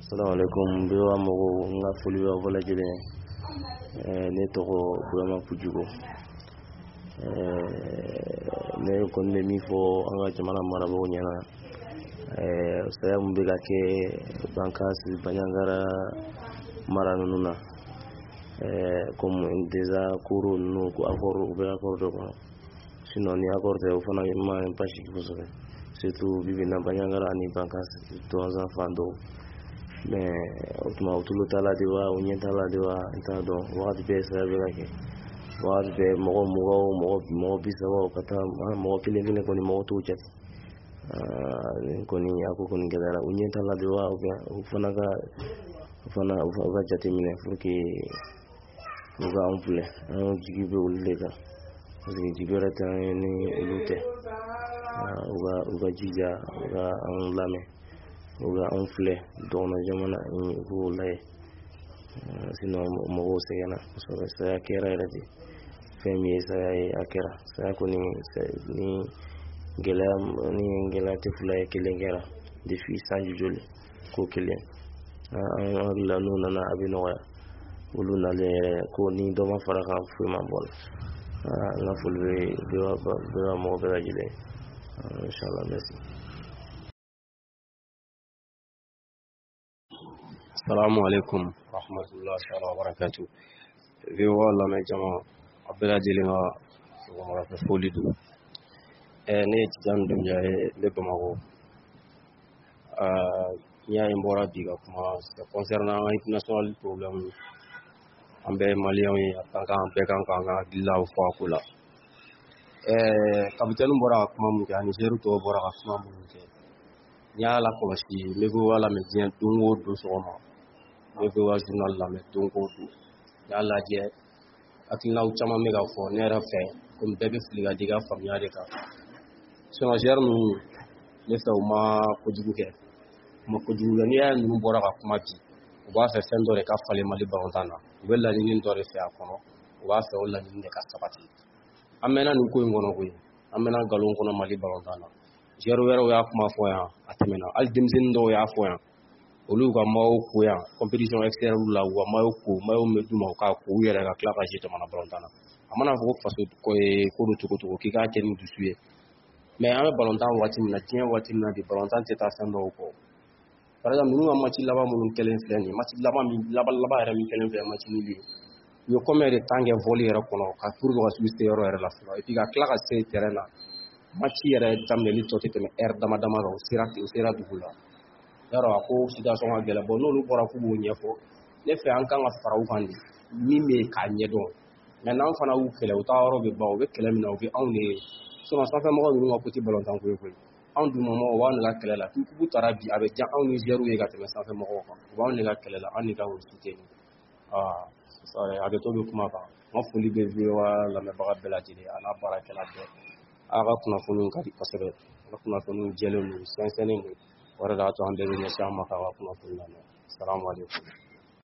Assalamu alaikum. Biwa mogo nga foli wa vola jele ne toko Burama Pujugo. Ne konne mi fo anga jamana marabo nyana saya mbega ke bankas banyangara maranuna comme déjà kuro no ko akoro be akoro ko sinon ni akoro te fona ma pashi ko so surtout bibina banyangara ani bankas to enfants do mais otuma otulo tala dewa unyentala dewa intado wadi be sabe lake wadi be mo bisawa kata mo kile koni mo tuja koni ako koni gedara unyentala dewa ufana uga jatemine fuki uga ample jigibe ulega parce jibera tani ulute uga jija uga anlame uga ample dona jamana ko lay sino mo segana so saya kera radi femi saya akera saya ko ni gela te fulay kelengera de fi sanju joli ko kelen la nuna na abino ya uluna le ko ni do ma faraka fu ma bol la fulbe do mo be jile inshallah merci. Assalamu alaikum rahmatullahi wa barakatuh. Viwa la me jama abela jilinga wa fa folidu ne tijan dum jaye le bamago nya imbora diga kuma concernant international problem ambe maliens yi atanga ambe kan dilaw fa kula capitaine bora kuma mu ga Niger to bora kuma mu ke nya la ko si lego wala me dien dungo do soma lego wa journal la me dungo do nya la je akina u chama me ga fo ne ra fe comme bebe fliga diga famia de ka so Niger nu ne fa ma ko jugu ke ma ko jugu ni ya nu bora kuma bi o ba fe sendo re ka fale mali barontana wella ni ndo re fe akono o ba fe wala ni ne ka sabati amena nu ko ngono ko amena galon kono mali barontana jero wero ya kuma fo ya atemena al dimzin do ya fo ya olu ga mawo ko ya competition externe la wa mawo ko mawo meduma ka ko yere ga kla ka jeta mana barontana amana fo faso ko ko do to ki ka teni du suye mais ame barontan wati mina tien wati mina di barontan teta sendo ko par exemple nous match laba mun kelen fleni match laba mi laba era mi kelen fleni match ni li yo comme de tangue voler era kono ka pour go suite ero era la et puis ga kla ka se terrain na match era tamne li tote te er dama ga sira dugula yaro ko situation ga gela bon no bora ku bo nyefo ne fe an kan fara u fandi mi me ka nyedo maintenant fana u kele u ta oro be ba o be kele mi na o be on ne so na sa fe mo ko ko ti balon tan ko an du moment wa ne ga kele la ku tarabi abe ja an ni zero ye ga te sa fe mo ko wa ne ga kele la an ni ga o site ni so abe to be kuma ba mo foli be wa la me baga bela jide ala baraka la be aga kuna funu kadi kasebe kuna funu jelo ni sensene ni wara da to hande ni sama ka wa kuna funu na assalamu alaikum.